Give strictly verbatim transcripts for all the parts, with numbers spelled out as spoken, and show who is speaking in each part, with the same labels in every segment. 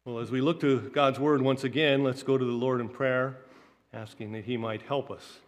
Speaker 1: Well, as we look to God's Word once again, let's go to the Lord in prayer, asking that He might help us.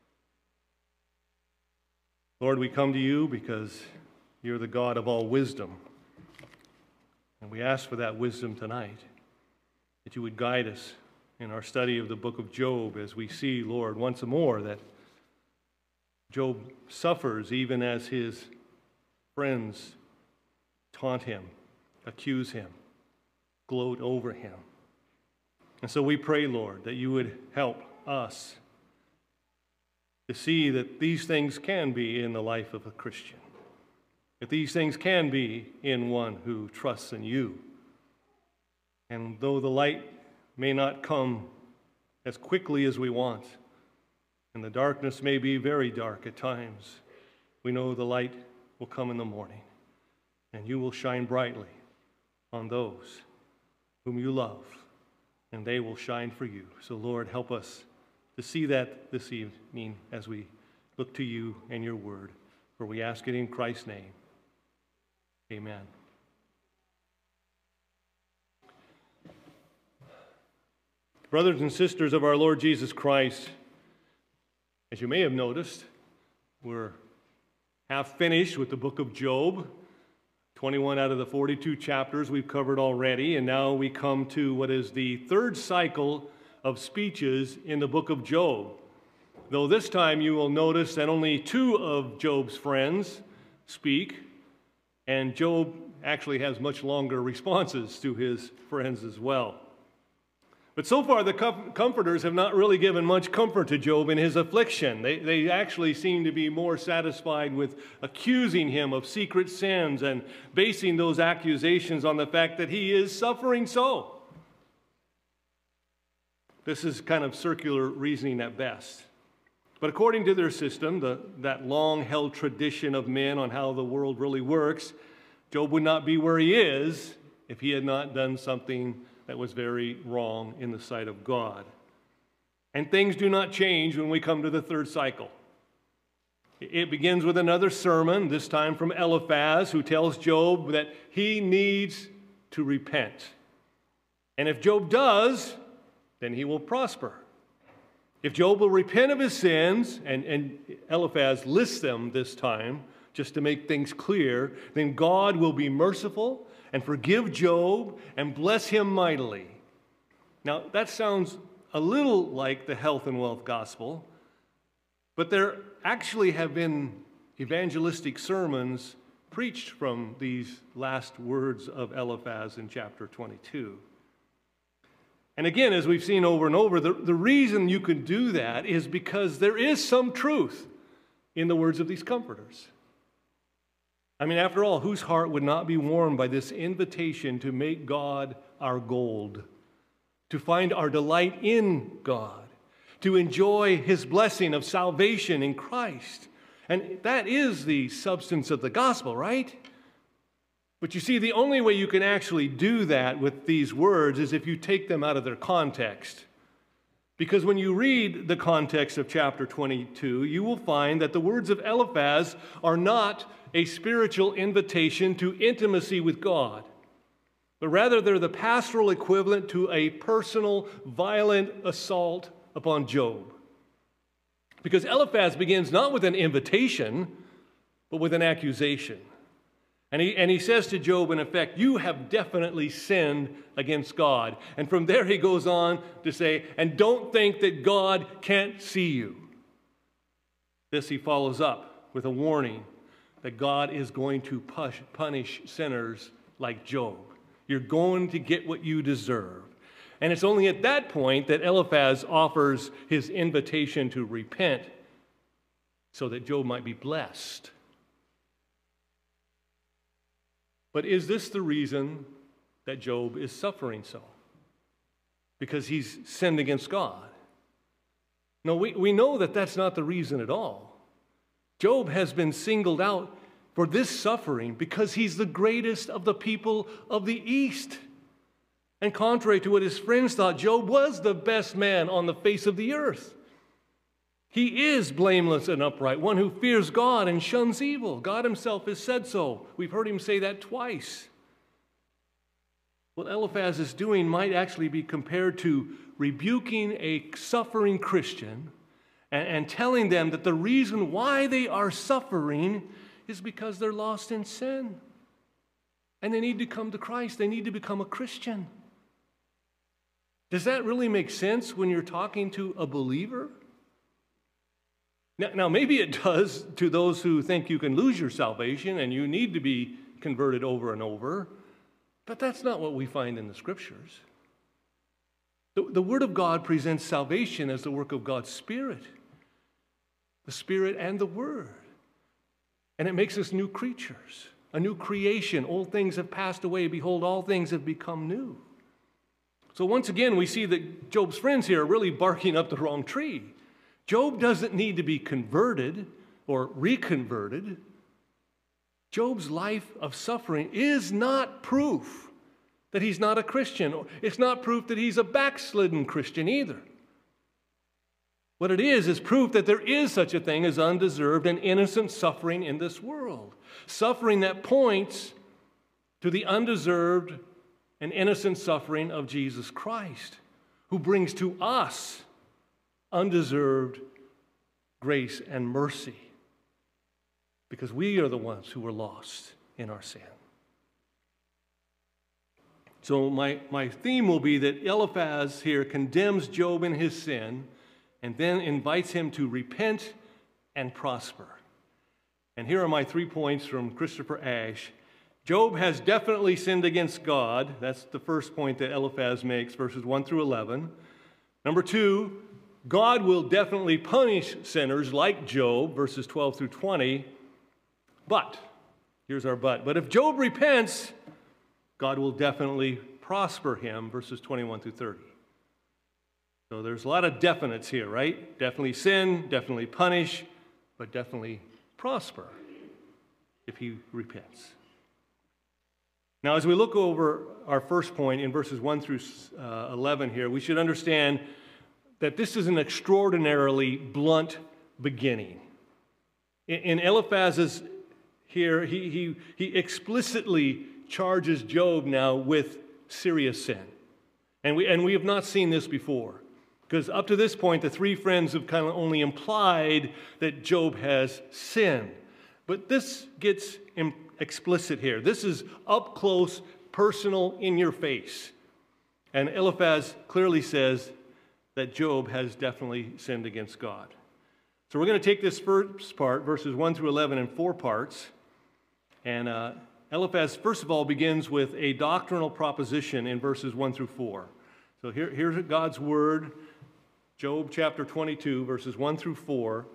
Speaker 1: Lord, we come to you because you're the God of all wisdom. And we ask for that wisdom tonight, that you would guide us in our study of the book of Job as we see, Lord, once more that Job suffers even as his friends taunt him, accuse him, gloat over him. And so we pray, Lord, that you would help us to see that these things can be in the life of a Christian, that these things can be in one who trusts in you. And though the light may not come as quickly as we want, and the darkness may be very dark at times, we know the light will come in the morning, and you will shine brightly on those whom you love, and they will shine for you. So, Lord, help us to see that this evening as we look to you and your word, for we ask it in Christ's name. Amen. Brothers and sisters of our Lord Jesus Christ, as you may have noticed, we're half finished with the book of Job. twenty-one out of the forty-two chapters we've covered already, and now we come to what is the third cycle of speeches in the book of Job. Though this time you will notice that only two of Job's friends speak, and Job actually has much longer responses to his friends as well. But so far, the com- comforters have not really given much comfort to Job in his affliction. They, they actually seem to be more satisfied with accusing him of secret sins and basing those accusations on the fact that he is suffering so. This is kind of circular reasoning at best. But according to their system, the, that long-held tradition of men on how the world really works, Job would not be where he is if he had not done something that was very wrong in the sight of God. And things do not change when we come to the third cycle. It begins with another sermon, this time from Eliphaz, who tells Job that he needs to repent. And if Job does, then he will prosper. If Job will repent of his sins, and, and Eliphaz lists them this time, just to make things clear, then God will be merciful and forgive Job and bless him mightily. Now, that sounds a little like the health and wealth gospel, but there actually have been evangelistic sermons preached from these last words of Eliphaz in chapter twenty-two. And again, as we've seen over and over, the, the reason you can do that is because there is some truth in the words of these comforters. I mean, after all, whose heart would not be warmed by this invitation to make God our gold, to find our delight in God, to enjoy his blessing of salvation in Christ? And that is the substance of the gospel, right? But you see, the only way you can actually do that with these words is if you take them out of their context. Because when you read the context of chapter twenty-two, you will find that the words of Eliphaz are not a spiritual invitation to intimacy with God, but rather they're the pastoral equivalent to a personal, violent assault upon Job. Because Eliphaz begins not with an invitation, but with an accusation. And he, and he says to Job, in effect, you have definitely sinned against God. And from there he goes on to say, and don't think that God can't see you. This he follows up with a warning that God is going to push, punish sinners like Job. You're going to get what you deserve. And it's only at that point that Eliphaz offers his invitation to repent so that Job might be blessed. But is this the reason that Job is suffering so? Because he's sinned against God? No, we, we know that that's not the reason at all. Job has been singled out for this suffering because he's the greatest of the people of the East. And contrary to what his friends thought, Job was the best man on the face of the earth. He is blameless and upright, one who fears God and shuns evil. God himself has said so. We've heard him say that twice. what Eliphaz is doing might actually be compared to rebuking a suffering Christian and, and telling them that the reason why they are suffering is because they're lost in sin. And they need to come to Christ. They need to become a Christian. Does that really make sense when you're talking to a believer? Now, now, maybe it does to those who think you can lose your salvation and you need to be converted over and over, but that's not what we find in the Scriptures. The, the Word of God presents salvation as the work of God's Spirit, the Spirit and the Word. And it makes us new creatures, a new creation. Old things have passed away. Behold, all things have become new. So once again, we see that Job's friends here are really barking up the wrong tree. Job doesn't need to be converted or reconverted. Job's life of suffering is not proof that he's not a Christian. It's not proof that he's a backslidden Christian either. What it is is proof that there is such a thing as undeserved and innocent suffering in this world. Suffering that points to the undeserved and innocent suffering of Jesus Christ, who brings to us undeserved grace and mercy, because we are the ones who were lost in our sin. So my, my theme will be that Eliphaz here condemns Job in his sin and then invites him to repent and prosper. And here are my three points from Christopher Ash. Job has definitely sinned against God. That's the first point that Eliphaz makes, verses one through eleven. Number two, God will definitely punish sinners like Job, verses twelve through twenty. But, here's our but, but if Job repents, God will definitely prosper him, verses twenty-one through thirty. So there's a lot of definites here, right? Definitely sin, definitely punish, but definitely prosper if he repents. Now, as we look over our first point in verses one through eleven here, we should understand that this is an extraordinarily blunt beginning. In Eliphaz's here, he, he, he explicitly charges Job now with serious sin. And we, and we have not seen this before, because up to this point, the three friends have kind of only implied that Job has sinned. But this gets im- explicit here. This is up close, personal, in your face. And Eliphaz clearly says that Job has definitely sinned against God. So we're going to take this first part, verses one through eleven, in four parts. And uh, Eliphaz, first of all, begins with a doctrinal proposition in verses one through four. So here, here's God's word, Job chapter twenty-two, verses one through four.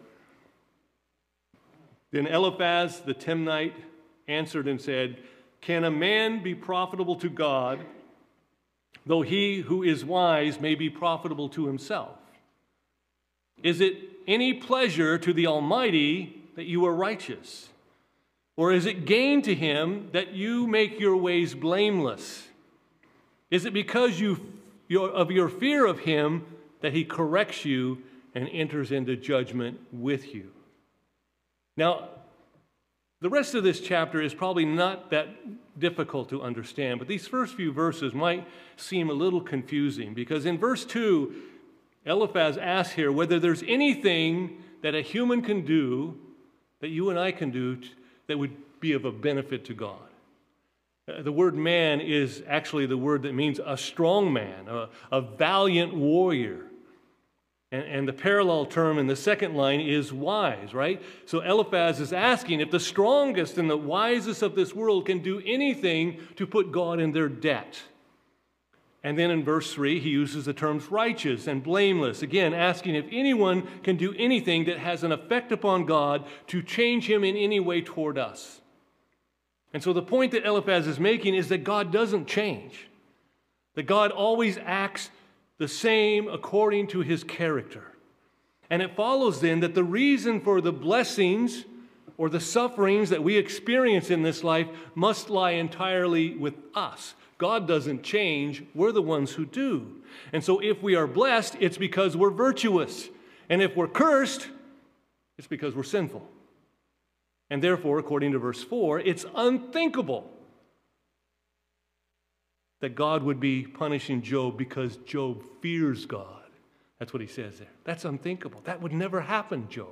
Speaker 1: Then Eliphaz the Temanite answered and said, "Can a man be profitable to God, though he who is wise may be profitable to himself? Is it any pleasure to the Almighty that you are righteous? Or is it gain to him that you make your ways blameless? Is it because you, your, of your fear of him that he corrects you and enters into judgment with you?" Now, the rest of this chapter is probably not that difficult to understand, but these first few verses might seem a little confusing, because in verse two, Eliphaz asks here whether there's anything that a human can do, that you and I can do, t- that would be of a benefit to God. Uh, the word man is actually the word that means a strong man, a, a valiant warrior. And, and the parallel term in the second line is wise, right? So Eliphaz is asking if the strongest and the wisest of this world can do anything to put God in their debt. And then in verse three, he uses the terms righteous and blameless, again asking if anyone can do anything that has an effect upon God to change him in any way toward us. And so the point that Eliphaz is making is that God doesn't change, that God always acts the same according to his character. And it follows then that the reason for the blessings or the sufferings that we experience in this life must lie entirely with us. God doesn't change, we're the ones who do. And so if we are blessed, it's because we're virtuous. And if we're cursed, it's because we're sinful. And therefore, according to verse four, it's unthinkable that God would be punishing Job because Job fears God. That's what he says there. That's unthinkable. That would never happen, Job.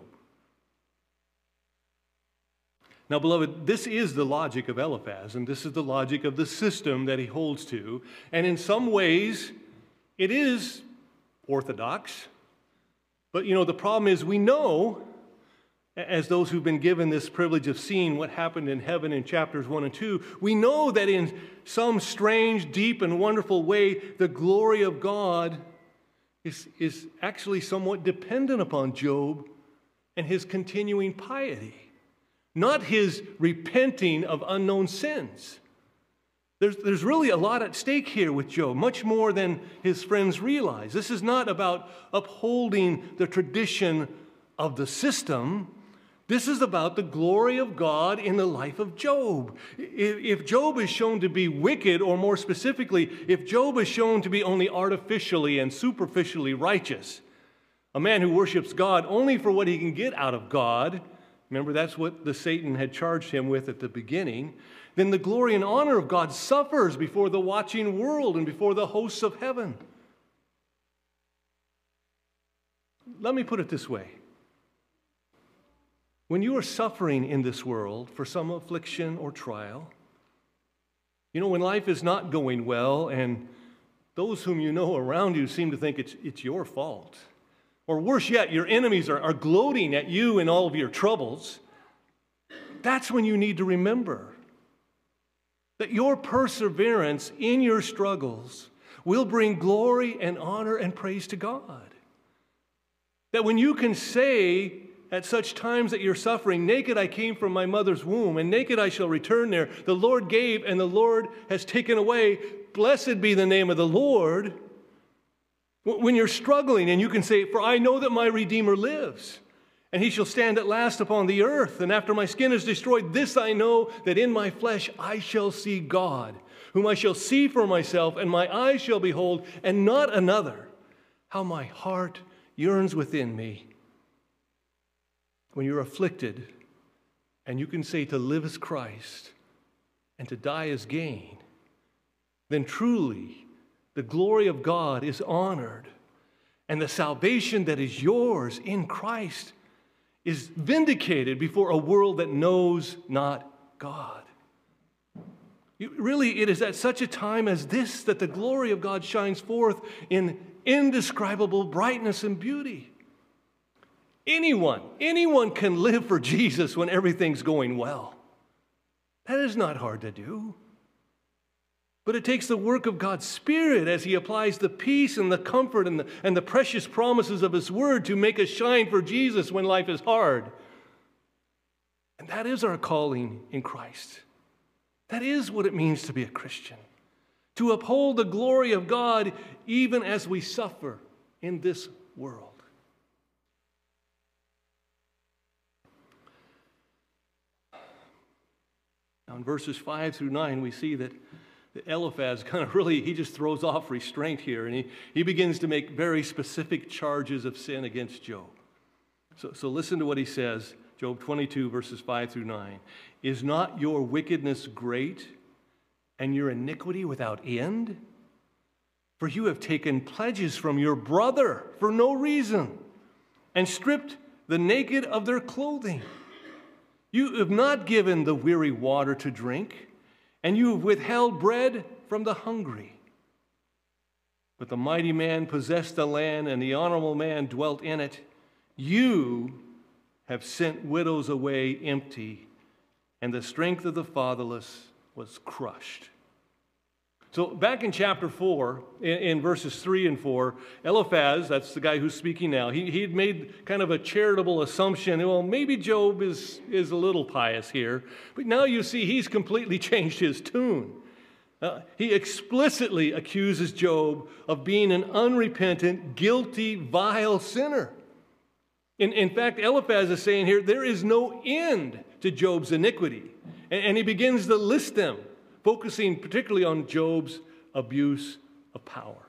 Speaker 1: Now, beloved, this is the logic of Eliphaz, and this is the logic of the system that he holds to. And in some ways, it is orthodox. But, you know, the problem is we know, as those who've been given this privilege of seeing what happened in heaven in chapters one and two, we know that in some strange, deep, and wonderful way, the glory of God is, is actually somewhat dependent upon Job and his continuing piety, not his repenting of unknown sins. There's, there's really a lot at stake here with Job, much more than his friends realize. This is not about upholding the tradition of the system. This is about the glory of God in the life of Job. If Job is shown to be wicked, or more specifically, if Job is shown to be only artificially and superficially righteous, a man who worships God only for what he can get out of God, remember that's what the Satan had charged him with at the beginning, then the glory and honor of God suffers before the watching world and before the hosts of heaven. Let me put it this way. When you are suffering in this world for some affliction or trial, you know, when life is not going well and those whom you know around you seem to think it's, it's your fault, or worse yet, your enemies are, are gloating at you in all of your troubles, that's when you need to remember that your perseverance in your struggles will bring glory and honor and praise to God. That when you can say at such times that you're suffering, naked I came from my mother's womb, and naked I shall return there. The Lord gave, and the Lord has taken away. Blessed be the name of the Lord. When you're struggling and you can say, for I know that my Redeemer lives, and he shall stand at last upon the earth. And after my skin is destroyed, this I know, that in my flesh I shall see God, whom I shall see for myself, and my eyes shall behold, and not another. How my heart yearns within me. When you're afflicted, and you can say to live is Christ, and to die is gain, then truly the glory of God is honored, and the salvation that is yours in Christ is vindicated before a world that knows not God. You, really, it is at such a time as this that the glory of God shines forth in indescribable brightness and beauty. Anyone, anyone can live for Jesus when everything's going well. That is not hard to do. But it takes the work of God's Spirit as he applies the peace and the comfort and the, and the precious promises of his word to make us shine for Jesus when life is hard. And that is our calling in Christ. That is what it means to be a Christian. To uphold the glory of God even as we suffer in this world. Now in verses five through nine, we see that Eliphaz kind of really, he just throws off restraint here, and he, he begins to make very specific charges of sin against Job. So, so listen to what he says, Job twenty-two, verses five through nine. Is not your wickedness great, and your iniquity without end? For you have taken pledges from your brother for no reason, and stripped the naked of their clothing. You have not given the weary water to drink, and you have withheld bread from the hungry. But the mighty man possessed the land, and the honorable man dwelt in it. You have sent widows away empty, and the strength of the fatherless was crushed. So back in chapter four, in, in verses three and four, Eliphaz, that's the guy who's speaking now, he he had made kind of a charitable assumption. Well, maybe Job is, is a little pious here. But now you see he's completely changed his tune. Uh, he explicitly accuses Job of being an unrepentant, guilty, vile sinner. In, in fact, Eliphaz is saying here, there is no end to Job's iniquity. And, and he begins to list them, focusing particularly on Job's abuse of power.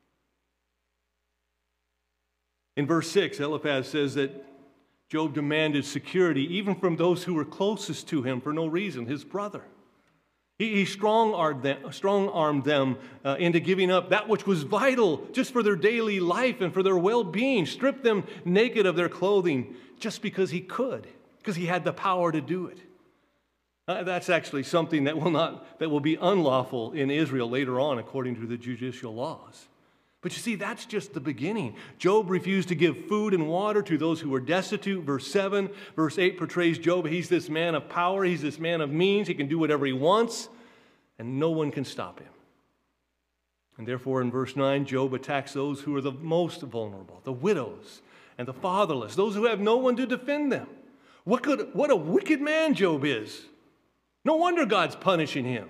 Speaker 1: In verse six, Eliphaz says that Job demanded security even from those who were closest to him for no reason, his brother. He, he strong-armed them, strong-armed them uh, into giving up that which was vital just for their daily life and for their well-being, stripped them naked of their clothing just because he could, because he had the power to do it. Uh, that's actually something that will not that will be unlawful in Israel later on, according to the judicial laws. But you see, that's just the beginning. Job refused to give food and water to those who were destitute. Verse seven, verse eight portrays Job. He's this man of power. He's this man of means. He can do whatever he wants, and no one can stop him. And therefore, in verse nine, Job attacks those who are the most vulnerable, the widows and the fatherless, those who have no one to defend them. What could, what a wicked man Job is. No wonder God's punishing him.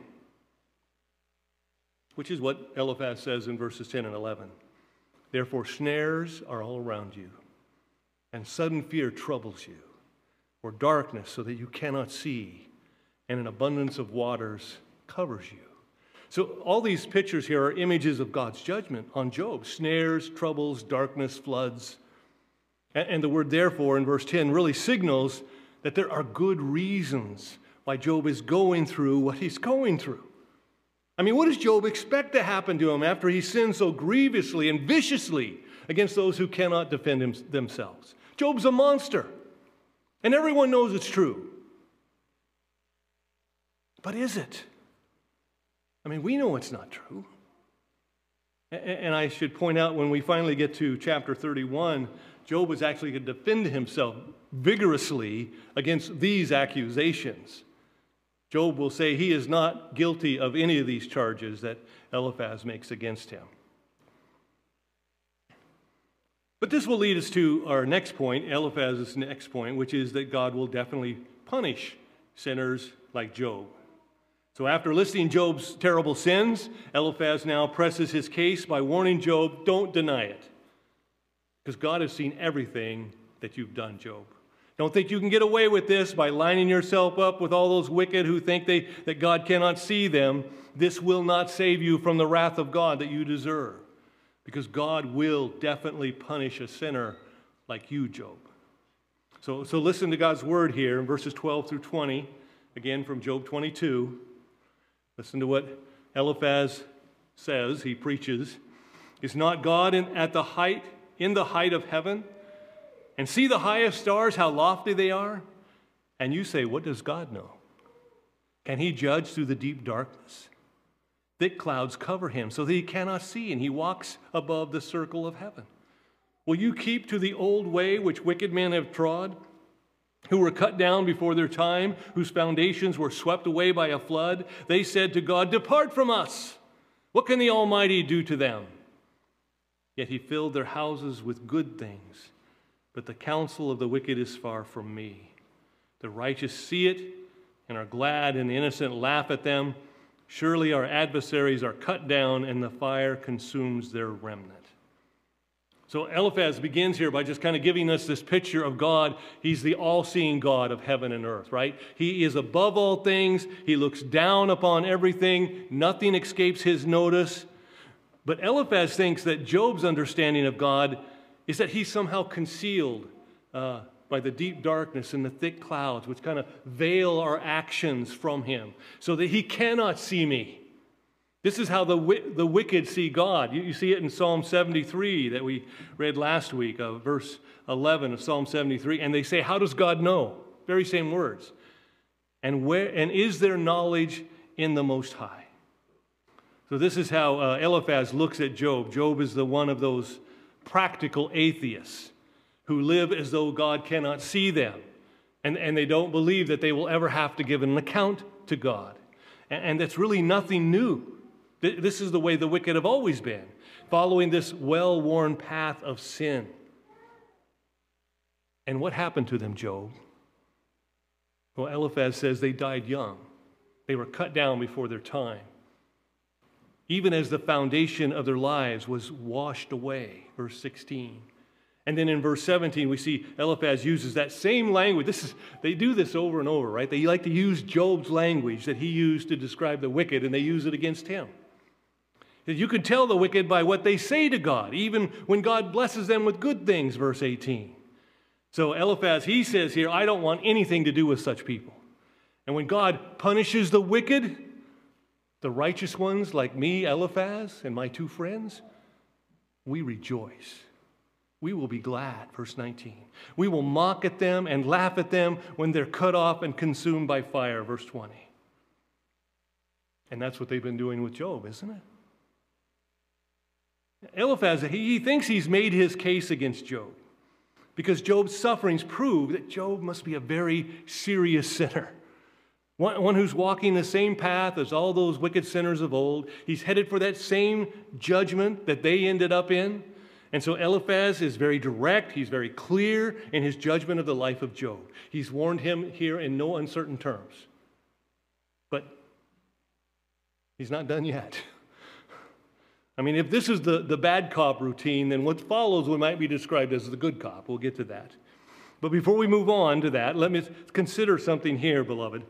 Speaker 1: Which is what Eliphaz says in verses ten and eleven. Therefore snares are all around you, and sudden fear troubles you, or darkness so that you cannot see, and an abundance of waters covers you. So all these pictures here are images of God's judgment on Job. Snares, troubles, darkness, floods. And the word therefore in verse ten really signals that there are good reasons why Job is going through what he's going through. I mean, what does Job expect to happen to him after he sinned so grievously and viciously against those who cannot defend him, themselves? Job's a monster, and everyone knows it's true. But is it? I mean, we know it's not true. And I should point out, when we finally get to chapter thirty-one, Job was actually going to defend himself vigorously against these accusations. Job will say he is not guilty of any of these charges that Eliphaz makes against him. But this will lead us to our next point, Eliphaz's next point, which is that God will definitely punish sinners like Job. So after listing Job's terrible sins, Eliphaz now presses his case by warning Job, don't deny it. Because God has seen everything that you've done, Job. Don't think you can get away with this by lining yourself up with all those wicked who think they, that God cannot see them. This will not save you from the wrath of God that you deserve. Because God will definitely punish a sinner like you, Job. So, so listen to God's word here in verses twelve through twenty, again from Job twenty-two. Listen to what Eliphaz says, he preaches. Is not God in, at the height, in the height of heaven? And see the highest stars, how lofty they are? And you say, what does God know? Can he judge through the deep darkness? Thick clouds cover him so that he cannot see, and he walks above the circle of heaven. Will you keep to the old way which wicked men have trod, who were cut down before their time, whose foundations were swept away by a flood? They said to God, depart from us. What can the Almighty do to them? Yet he filled their houses with good things. But the counsel of the wicked is far from me. The righteous see it and are glad, and the innocent laugh at them. Surely our adversaries are cut down, and the fire consumes their remnant. So Eliphaz begins here by just kind of giving us this picture of God. He's the all-seeing God of heaven and earth, right? He is above all things. He looks down upon everything. Nothing escapes his notice. But Eliphaz thinks that Job's understanding of God is that he's somehow concealed uh, by the deep darkness and the thick clouds, which kind of veil our actions from him, so that he cannot see me. This is how the the wicked see God. You, you see it in Psalm seventy-three that we read last week, uh, verse eleven of Psalm seventy-three. And they say, how does God know? Very same words. And where and is there knowledge in the Most High? So this is how uh, Eliphaz looks at Job. Job is the one of those practical atheists who live as though God cannot see them, and, and they don't believe that they will ever have to give an account to God. And, and that's really nothing new. This is the way the wicked have always been, following this well-worn path of sin. And what happened to them, Job? Well, Eliphaz says they died young. They were cut down before their time, even as the foundation of their lives was washed away, verse sixteen. And then in verse seventeen, we see Eliphaz uses that same language. This is, they do this over and over, right? They like to use Job's language that he used to describe the wicked, and they use it against him. You can tell the wicked by what they say to God, even when God blesses them with good things, verse eighteen. So Eliphaz, he says here, I don't want anything to do with such people. And when God punishes the wicked, The righteous ones like me, Eliphaz, and my two friends, we rejoice. We will be glad, verse nineteen. We will mock at them and laugh at them when they're cut off and consumed by fire, verse twenty. And that's what they've been doing with Job, isn't it? Eliphaz, he thinks he's made his case against Job because Job's sufferings prove that Job must be a very serious sinner. One, one who's walking the same path as all those wicked sinners of old. He's headed for that same judgment that they ended up in. And so Eliphaz is very direct. He's very clear in his judgment of the life of Job. He's warned him here in no uncertain terms. But he's not done yet. I mean, if this is the, the bad cop routine, then what follows what might be described as the good cop. We'll get to that. But before we move on to that, let me consider something here, beloved.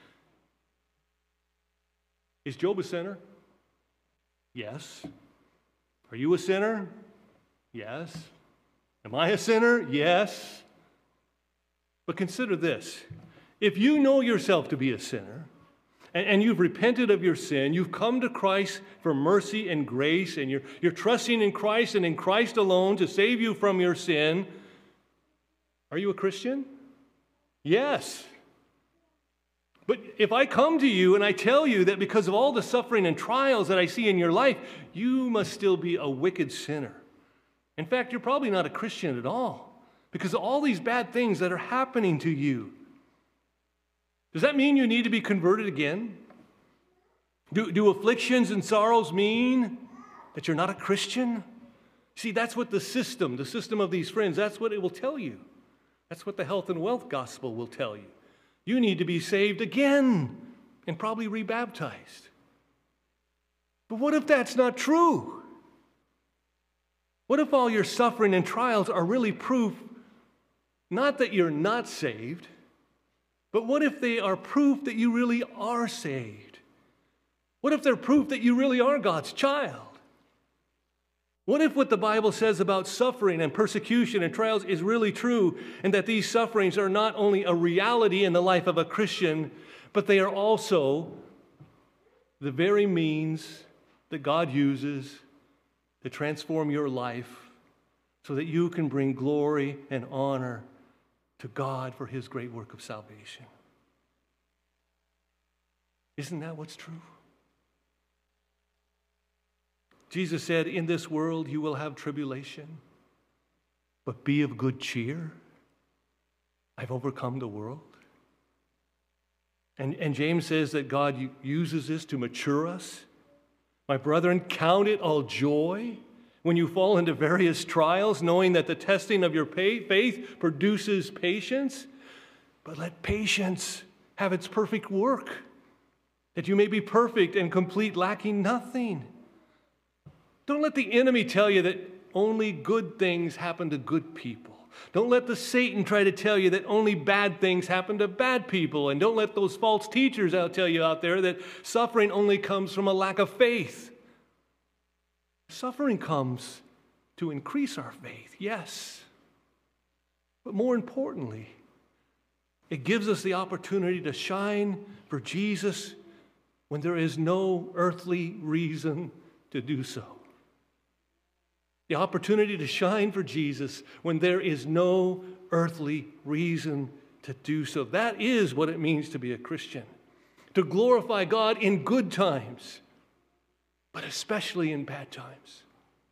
Speaker 1: Is Job a sinner? Yes. Are you a sinner? Yes. Am I a sinner? Yes. But consider this. If you know yourself to be a sinner, and, and you've repented of your sin, you've come to Christ for mercy and grace, and you're, you're trusting in Christ and in Christ alone to save you from your sin, are you a Christian? Yes. But if I come to you and I tell you that because of all the suffering and trials that I see in your life, you must still be a wicked sinner. In fact, you're probably not a Christian at all because of all these bad things that are happening to you. Does that mean you need to be converted again? Do, do afflictions and sorrows mean that you're not a Christian? See, that's what the system, the system of these friends, that's what it will tell you. That's what the health and wealth gospel will tell you. You need to be saved again and probably rebaptized. But what if that's not true? What if all your suffering and trials are really proof, not that you're not saved, but what if they are proof that you really are saved? What if they're proof that you really are God's child? What if what the Bible says about suffering and persecution and trials is really true, and that these sufferings are not only a reality in the life of a Christian, but they are also the very means that God uses to transform your life so that you can bring glory and honor to God for his great work of salvation? Isn't that what's true? Jesus said, in this world you will have tribulation, but be of good cheer. I've overcome the world. And, and James says that God uses this to mature us. My brethren, count it all joy when you fall into various trials, knowing that the testing of your faith produces patience. But let patience have its perfect work, that you may be perfect and complete, lacking nothing. Don't let the enemy tell you that only good things happen to good people. Don't let the Satan try to tell you that only bad things happen to bad people. And don't let those false teachers out tell you out there that suffering only comes from a lack of faith. Suffering comes to increase our faith, yes. But more importantly, it gives us the opportunity to shine for Jesus when there is no earthly reason to do so. The opportunity to shine for Jesus when there is no earthly reason to do so. That is what it means to be a Christian. To glorify God in good times, but especially in bad times.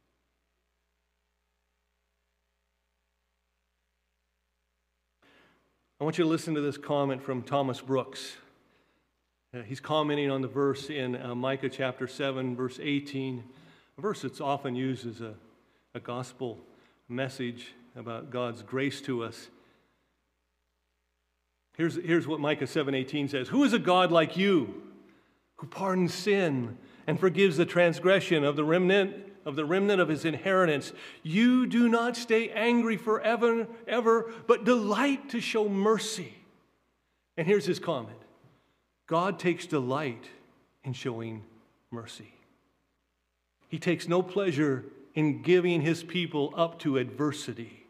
Speaker 1: I want you to listen to this comment from Thomas Brooks. Uh, he's commenting on the verse in uh, Micah chapter seven, verse eighteen, a verse that's often used as a, a gospel message about God's grace to us. Here's, here's what Micah seven eighteen says. Who is a God like you, who pardons sin and forgives the transgression of the remnant of the remnant of his inheritance? You do not stay angry forever, ever, but delight to show mercy. And here's his comment. God takes delight in showing mercy. He takes no pleasure in giving his people up to adversity.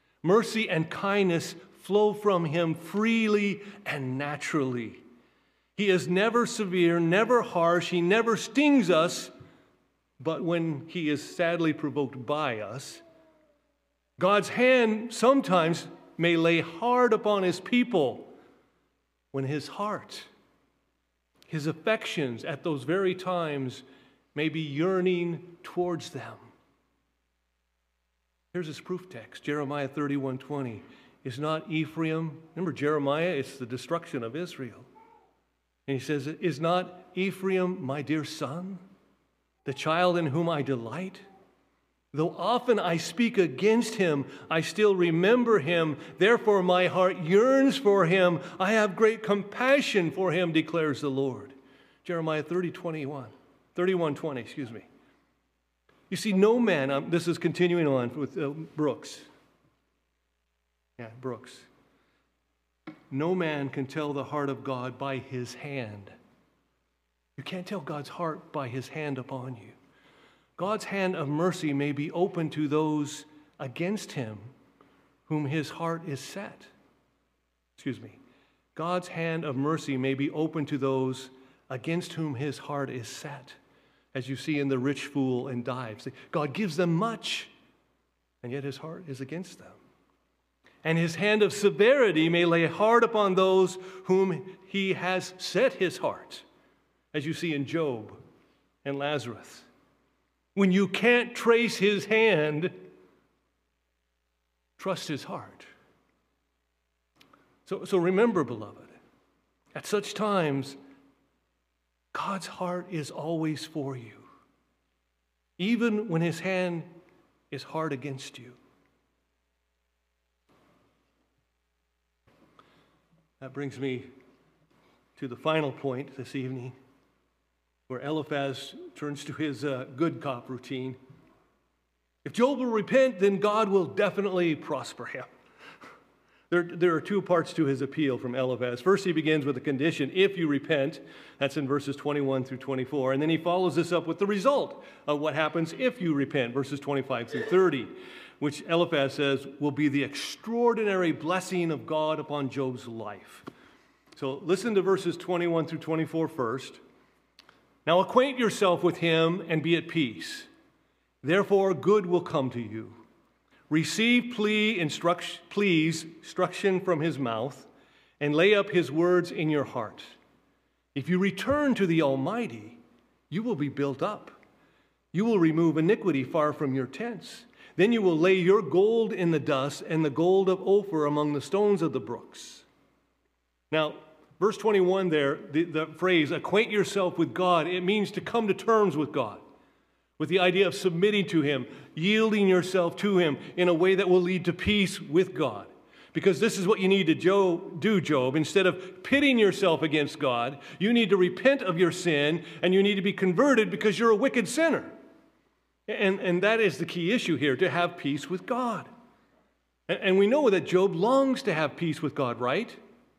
Speaker 1: Mercy and kindness flow from him freely and naturally. He is never severe, never harsh. He never stings us. But when he is sadly provoked by us, God's hand sometimes may lay hard upon his people when his heart, his affections at those very times may be yearning towards them. Here's his proof text, Jeremiah thirty-one twenty. Is not Ephraim, remember Jeremiah, it's the destruction of Israel. And he says, is not Ephraim my dear son, the child in whom I delight? Though often I speak against him, I still remember him. Therefore my heart yearns for him. I have great compassion for him, declares the Lord. Jeremiah thirty twenty-one, thirty-one twenty, excuse me. You see, no man, um, this is continuing on with uh, Brooks. Yeah, Brooks. No man can tell the heart of God by his hand. You can't tell God's heart by his hand upon you. God's hand of mercy may be open to those against him whom his heart is set. Excuse me. God's hand of mercy may be open to those against whom his heart is set, as you see in the rich fool and Dives. God gives them much, and yet his heart is against them. And his hand of severity may lay hard upon those whom he has set his heart, as you see in Job and Lazarus. When you can't trace his hand, trust his heart. So, so remember, beloved, at such times, God's heart is always for you, even when his hand is hard against you. That brings me to the final point this evening, where Eliphaz turns to his uh, good cop routine. If Job will repent, then God will definitely prosper him. There, there are two parts to his appeal from Eliphaz. First, he begins with a condition, if you repent. That's in verses twenty-one through twenty-four. And then he follows this up with the result of what happens if you repent, verses twenty-five through thirty, which Eliphaz says will be the extraordinary blessing of God upon Job's life. So listen to verses twenty-one through twenty-four first. Now acquaint yourself with him and be at peace. Therefore good will come to you. Receive plea, instruct, please, instruction from his mouth, and lay up his words in your heart. If you return to the Almighty, you will be built up. You will remove iniquity far from your tents. Then you will lay your gold in the dust and the gold of Ophir among the stones of the brooks. Now, verse twenty-one there, the, the phrase, acquaint yourself with God, it means to come to terms with God, with the idea of submitting to him, yielding yourself to him in a way that will lead to peace with God. Because this is what you need to Job, do, Job. Instead of pitting yourself against God, you need to repent of your sin, and you need to be converted because you're a wicked sinner. And, and that is the key issue here, to have peace with God. And, and we know that Job longs to have peace with God, right?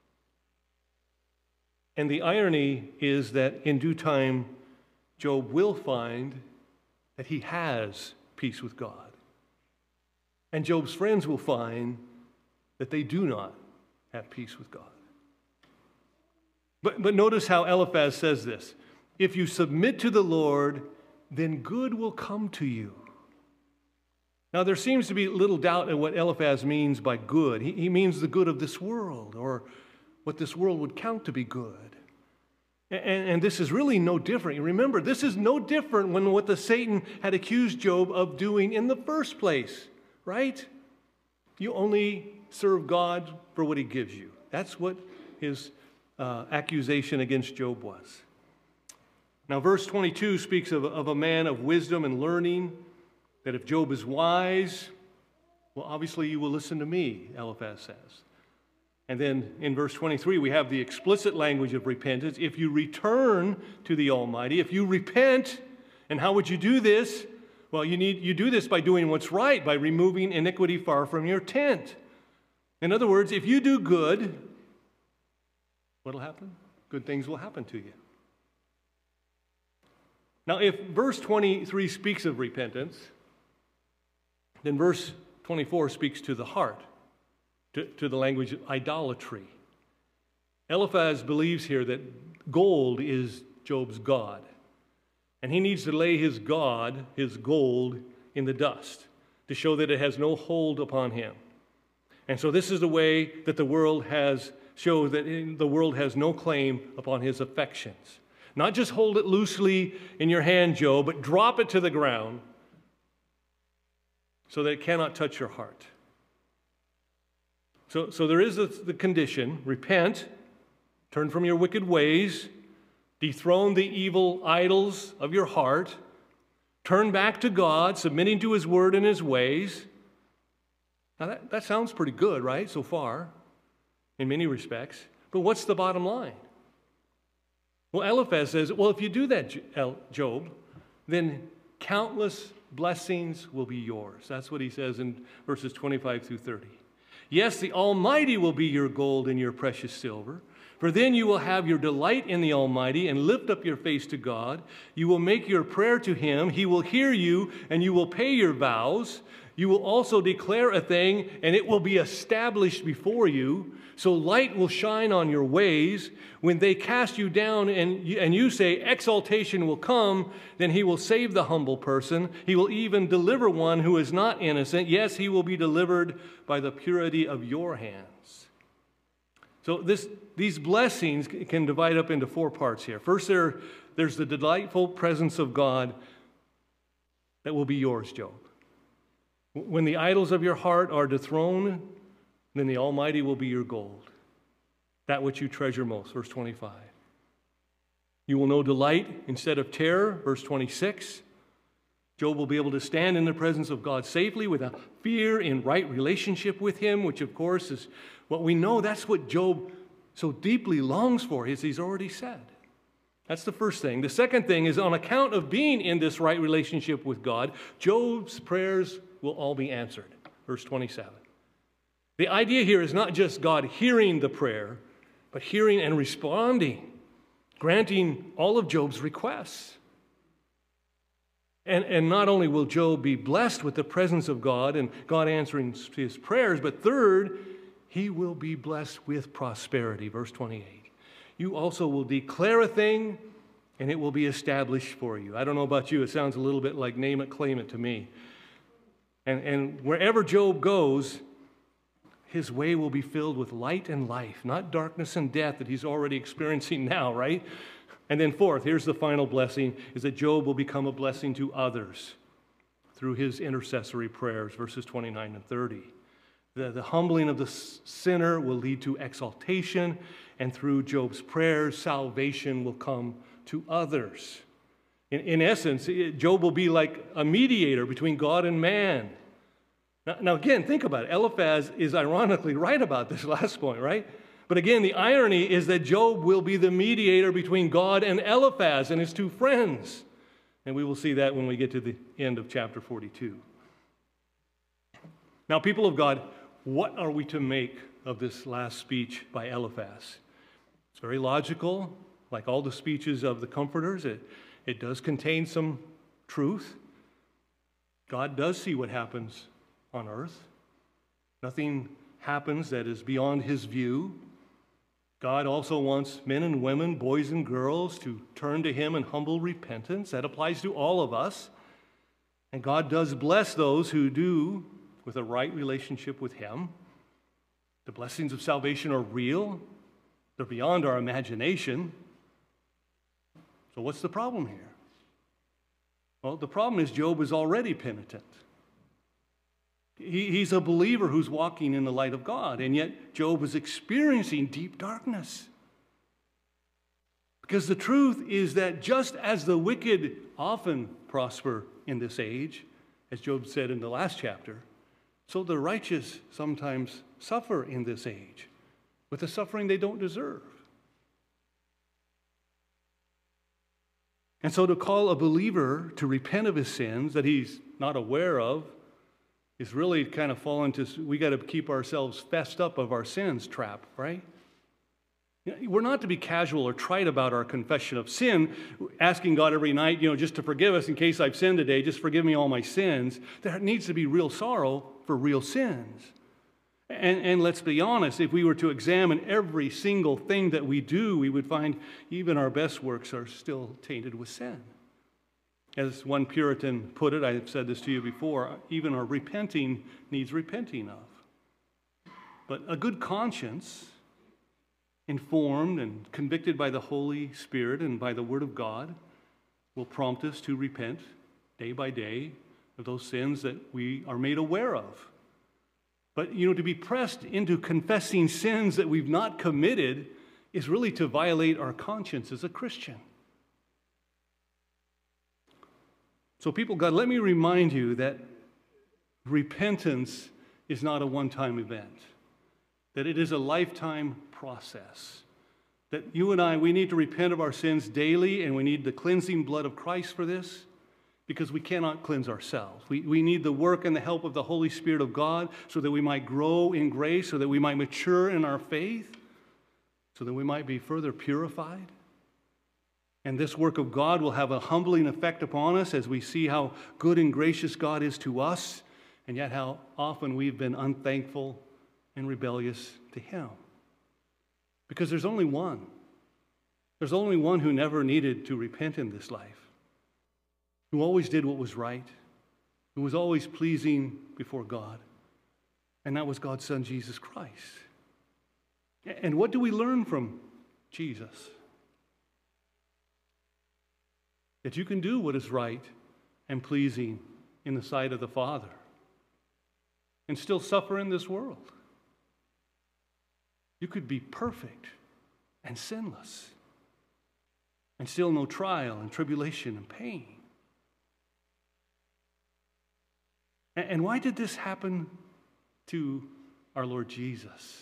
Speaker 1: And the irony is that in due time, Job will find that he has peace with God. And Job's friends will find that they do not have peace with God. But, but notice how Eliphaz says this. If you submit to the Lord, then good will come to you. Now, there seems to be little doubt in what Eliphaz means by good. He, he means the good of this world, or what this world would count to be good. And, and this is really no different. Remember, this is no different than what the Satan had accused Job of doing in the first place, right? You only serve God for what he gives you. That's what his uh, accusation against Job was. Now, verse twenty-two speaks of, of a man of wisdom and learning, that if Job is wise, well, obviously you will listen to me, Eliphaz says. And then in verse twenty-three, we have the explicit language of repentance. If you return to the Almighty, if you repent, and how would you do this? Well, you need you do this by doing what's right, by removing iniquity far from your tent. In other words, if you do good, what will happen? Good things will happen to you. Now, if verse twenty-three speaks of repentance, then verse twenty-four speaks to the heart, to, to the language of idolatry. Eliphaz believes here that gold is Job's God. And he needs to lay his God, his gold, in the dust to show that it has no hold upon him. And so this is the way that the world has shows that the world has no claim upon his affections. Not just hold it loosely in your hand, Job, but drop it to the ground so that it cannot touch your heart. So, so there is the, the condition: repent, turn from your wicked ways, dethrone the evil idols of your heart, turn back to God, submitting to his word and his ways. Now that, that sounds pretty good, right, so far, in many respects. But what's the bottom line? Well, Eliphaz says, well, if you do that, Job, then countless blessings will be yours. That's what he says in verses twenty-five through thirty. Yes, the Almighty will be your gold and your precious silver. For then you will have your delight in the Almighty and lift up your face to God. You will make your prayer to him. He will hear you, and you will pay your vows. You will also declare a thing, and it will be established before you. So light will shine on your ways. When they cast you down and you, and you say, exaltation will come, then he will save the humble person. He will even deliver one who is not innocent. Yes, he will be delivered by the purity of your hands. So this, these blessings can divide up into four parts here. First, there, there's the delightful presence of God that will be yours, Job. When the idols of your heart are dethroned, then the Almighty will be your gold, that which you treasure most, verse twenty-five. You will know delight instead of terror, verse twenty-six. Job will be able to stand in the presence of God safely without fear, in right relationship with him, which of course is what we know. That's what Job so deeply longs for, as he's already said. That's the first thing. The second thing is, on account of being in this right relationship with God, Job's prayers will all be answered. Verse twenty-seven. The idea here is not just God hearing the prayer, but hearing and responding, granting all of Job's requests. And, and not only will Job be blessed with the presence of God and God answering his prayers, but third, he will be blessed with prosperity. Verse twenty-eight. You also will declare a thing, and it will be established for you. I don't know about you, it sounds a little bit like name it, claim it to me. And, and wherever Job goes, his way will be filled with light and life, not darkness and death that he's already experiencing now, right? And then fourth, here's the final blessing, is that Job will become a blessing to others through his intercessory prayers, verses twenty-nine and thirty. The, the humbling of the sinner will lead to exaltation, and through Job's prayers, salvation will come to others. In, in essence, Job will be like a mediator between God and man. Now, now again, think about it. Eliphaz is ironically right about this last point, right? But again, the irony is that Job will be the mediator between God and Eliphaz and his two friends. And we will see that when we get to the end of chapter forty-two. Now, people of God, what are we to make of this last speech by Eliphaz? It's very logical, like all the speeches of the comforters. It, it does contain some truth. God does see what happens on earth. Nothing happens that is beyond his view. God also wants men and women, boys and girls, to turn to him in humble repentance. That applies to all of us. And God does bless those who do with a right relationship with him. The blessings of salvation are real. They're beyond our imagination. So what's the problem here? Well, the problem is Job is already penitent. He, he's a believer who's walking in the light of God, and yet Job is experiencing deep darkness. Because the truth is that just as the wicked often prosper in this age, as Job said in the last chapter, so the righteous sometimes suffer in this age with the suffering they don't deserve. And so to call a believer to repent of his sins that he's not aware of is really kind of fall into, we got to keep ourselves fessed up of our sins trap, right? We're not to be casual or trite about our confession of sin, asking God every night, you know, just to forgive us in case I've sinned today, just forgive me all my sins. There needs to be real sorrow for real sins.
Speaker 2: And, and let's be honest, if we were to examine every single thing that we do, we would find even our best works are still tainted with sin. As one Puritan put it, I have said this to you before, even our repenting needs repenting of. But a good conscience, informed and convicted by the Holy Spirit and by the Word of God, will prompt us to repent day by day of those sins that we are made aware of. But, you know, to be pressed into confessing sins that we've not committed is really to violate our conscience as a Christian. So, people, God, let me remind you that repentance is not a one-time event, that it is a lifetime process, that you and I, we need to repent of our sins daily, and we need the cleansing blood of Christ for this, because we cannot cleanse ourselves. We, we need the work and the help of the Holy Spirit of God so that we might grow in grace, so that we might mature in our faith, so that we might be further purified. And this work of God will have a humbling effect upon us as we see how good and gracious God is to us, and yet how often we've been unthankful and rebellious to Him. Because there's only one. There's only one who never needed to repent in this life, who always did what was right, who was always pleasing before God, and that was God's Son, Jesus Christ. And what do we learn from Jesus? That you can do what is right and pleasing in the sight of the Father and still suffer in this world. You could be perfect and sinless and still know trial and tribulation and pain. And why did this happen to our Lord Jesus?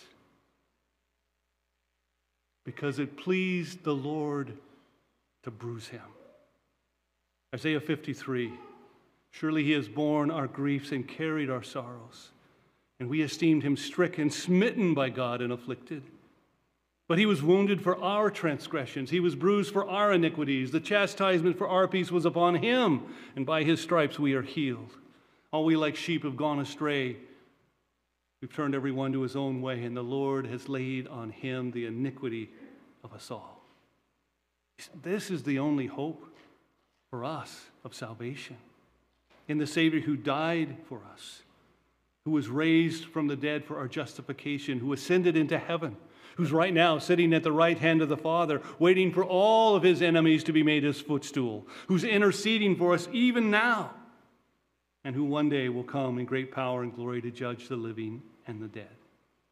Speaker 2: Because it pleased the Lord to bruise him. Isaiah fifty-three, surely he has borne our griefs and carried our sorrows, and we esteemed him stricken, smitten by God, and afflicted. But he was wounded for our transgressions. He was bruised for our iniquities. The chastisement for our peace was upon him, and by his stripes we are healed. All we like sheep have gone astray. We've turned everyone to his own way, and the Lord has laid on him the iniquity of us all. This is the only hope for us of salvation, in the Savior who died for us, who was raised from the dead for our justification, who ascended into heaven, who's right now sitting at the right hand of the Father, waiting for all of his enemies to be made his footstool, who's interceding for us even now, and who one day will come in great power and glory to judge the living and the dead.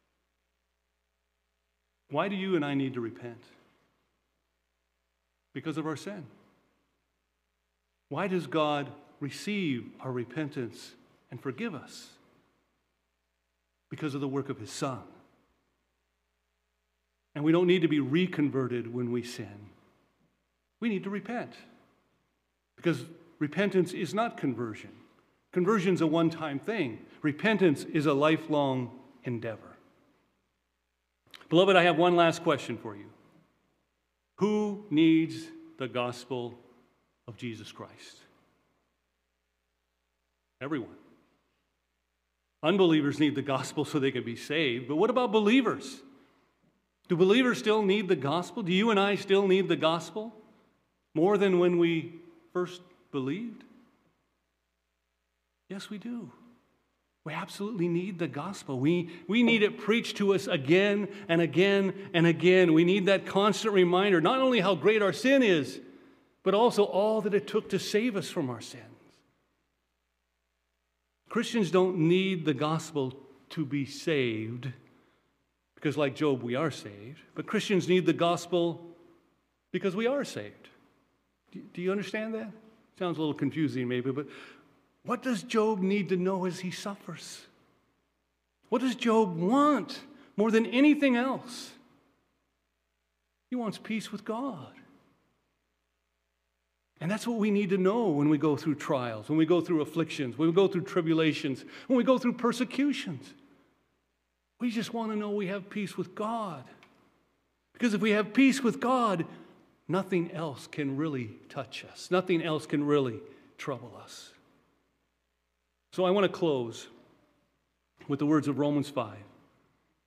Speaker 2: Why do you and I need to repent? Because of our sin. Why does God receive our repentance and forgive us? Because of the work of his Son. And we don't need to be reconverted when we sin. We need to repent. Because repentance is not conversion. Conversion is a one-time thing. Repentance is a lifelong endeavor. Beloved, I have one last question for you. Who needs the gospel of Jesus Christ? Everyone. Unbelievers need the gospel so they can be saved. But what about believers? Do believers still need the gospel? Do you and I still need the gospel more than when we first believed? Yes, we do. We absolutely need the gospel. We, we need it preached to us again and again and again. We need that constant reminder, not only how great our sin is, but also all that it took to save us from our sins. Christians don't need the gospel to be saved, because like Job, we are saved. But Christians need the gospel because we are saved. Do, do you understand that? Sounds a little confusing maybe, but what does Job need to know as he suffers? What does Job want more than anything else? He wants peace with God. And that's what we need to know when we go through trials, when we go through afflictions, when we go through tribulations, when we go through persecutions. We just want to know we have peace with God. Because if we have peace with God, nothing else can really touch us. Nothing else can really trouble us. So I want to close with the words of Romans five.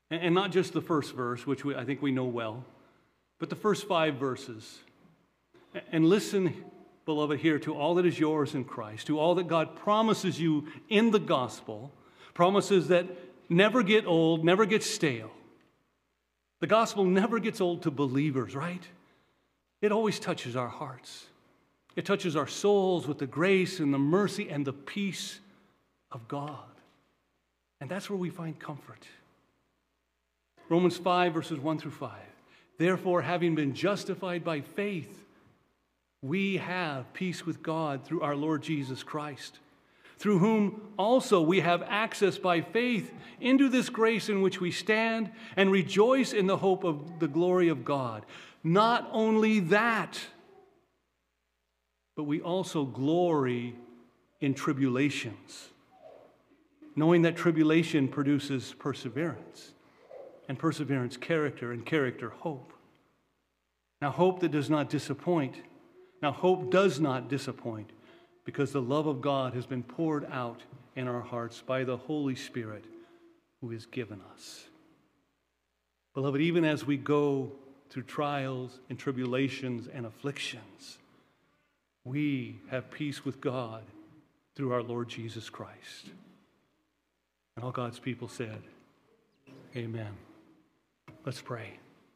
Speaker 2: And not just the first verse, which we, I think we know well, but the first five verses. And listen, beloved, here to all that is yours in Christ, to all that God promises you in the gospel, promises that never get old, never get stale. The gospel never gets old to believers, right? It always touches our hearts. It touches our souls with the grace and the mercy and the peace of God. And that's where we find comfort. Romans five, verses one through five. Therefore, having been justified by faith, we have peace with God through our Lord Jesus Christ, through whom also we have access by faith into this grace in which we stand and rejoice in the hope of the glory of God. Not only that, but we also glory in tribulations, knowing that tribulation produces perseverance, and perseverance, character, and character, hope. Now, hope that does not disappoint. Now, hope does not disappoint because the love of God has been poured out in our hearts by the Holy Spirit who is given us. Beloved, even as we go through trials and tribulations and afflictions, we have peace with God through our Lord Jesus Christ. And all God's people said, amen. Let's pray.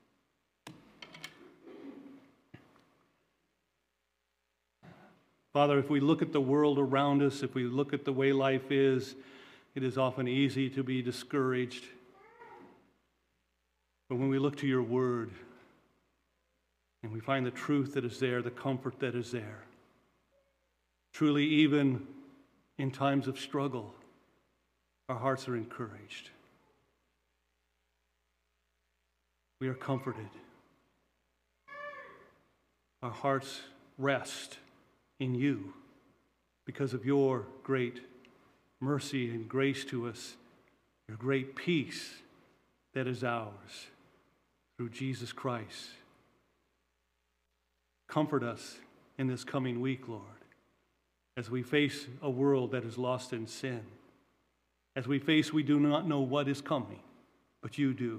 Speaker 2: Father, if we look at the world around us, if we look at the way life is, it is often easy to be discouraged. But when we look to your word and we find the truth that is there, the comfort that is there, truly even in times of struggle, our hearts are encouraged. We are comforted. Our hearts rest in you because of your great mercy and grace to us, your great peace that is ours through Jesus Christ. Comfort us in this coming week, Lord, as we face a world that is lost in sin, as we face we do not know what is coming, but you do.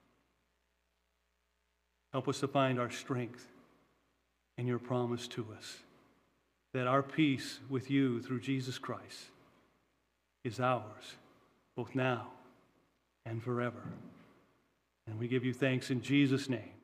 Speaker 2: Help us to find our strength in your promise to us, that our peace with you through Jesus Christ is ours, both now and forever. And we give you thanks in Jesus' name.